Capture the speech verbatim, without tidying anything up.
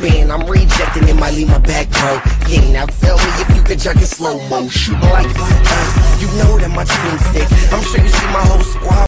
spin. I'm rejecting, it might leave my back broken. Now tell me if you could jerk in slow motion like us. You know that my team's sick. I'm sure you see my whole squad.